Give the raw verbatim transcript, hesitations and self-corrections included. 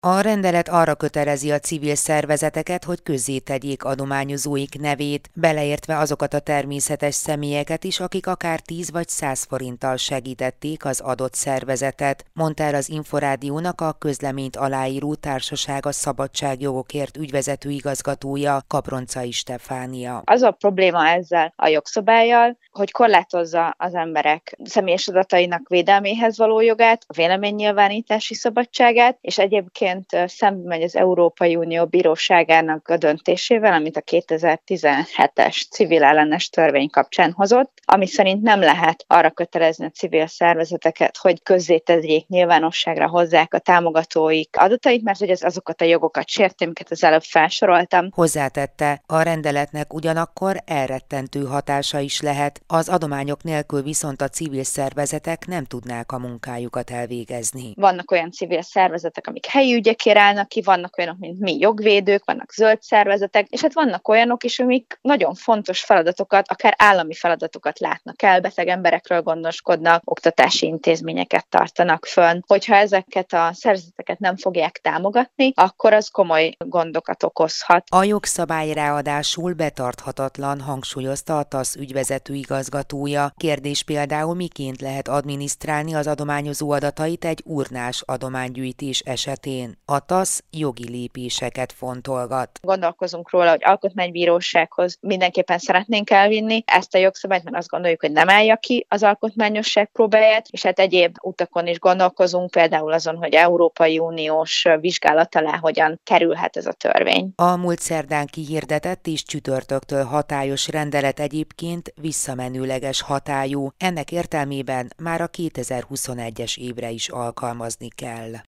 A rendelet arra kötelezi a civil szervezeteket, hogy közzétegyék adományozóik nevét, beleértve azokat a természetes személyeket is, akik akár tíz vagy száz forinttal segítették az adott szervezetet, mondta el az Inforádiónak a közleményt aláíró Társaság a Szabadságjogokért ügyvezető igazgatója, Kaproncai Stefánia. Az a probléma ezzel a jogszabállyal, hogy korlátozza az emberek személyes adatainak védelméhez való jogát, a véleménynyilvánítási szabadságát, és egyébként szembe megy az Európai Unió Bíróságának a döntésével, amit a kétezer-tizenhetes civil ellenes törvény kapcsán hozott, ami szerint nem lehet arra kötelezni a civil szervezeteket, hogy közzétegyék, nyilvánosságra hozzák a támogatóik adatait, mert hogy ez azokat a jogokat sérti, amiket az előbb felsoroltam. Hozzátette, a rendeletnek ugyanakkor elrettentő hatása is lehet, az adományok nélkül viszont a civil szervezetek nem tudnák a munkájukat elvégezni. Vannak olyan civil szervezetek, amik helyi ügyekért állnak ki, vannak olyanok, mint mi jogvédők, vannak zöld szervezetek, és hát vannak olyanok is, amik nagyon fontos feladatokat, akár állami feladatokat látnak el, beteg emberekről gondoskodnak, oktatási intézményeket tartanak fönn. Hogyha ezeket a szervezeteket nem fogják támogatni, akkor az komoly gondokat okozhat. A jogszabály ráadásul betarthatatlan, hangsúlyozta a TASZ ügyvezető igazgatója. Kérdés például, miként lehet adminisztrálni az adományozó adatait egy urnás adománygyűjtés esetén. A TASZ jogi lépéseket fontolgat. Gondolkozunk róla, hogy alkotmánybírósághoz mindenképpen szeretnénk elvinni ezt a jogszabályt, mert azt gondoljuk, hogy nem állja ki az alkotmányosság próbáját, és hát egyéb utakon is gondolkozunk, például azon, hogy Európai Uniós vizsgálat alá hogyan kerülhet ez a törvény. A múlt szerdán kihirdetett és csütörtöktől hatályos rendelet egyébként visszamenőleges hatályú, ennek értelmében már a kétezer-huszonegyes évre is alkalmazni kell.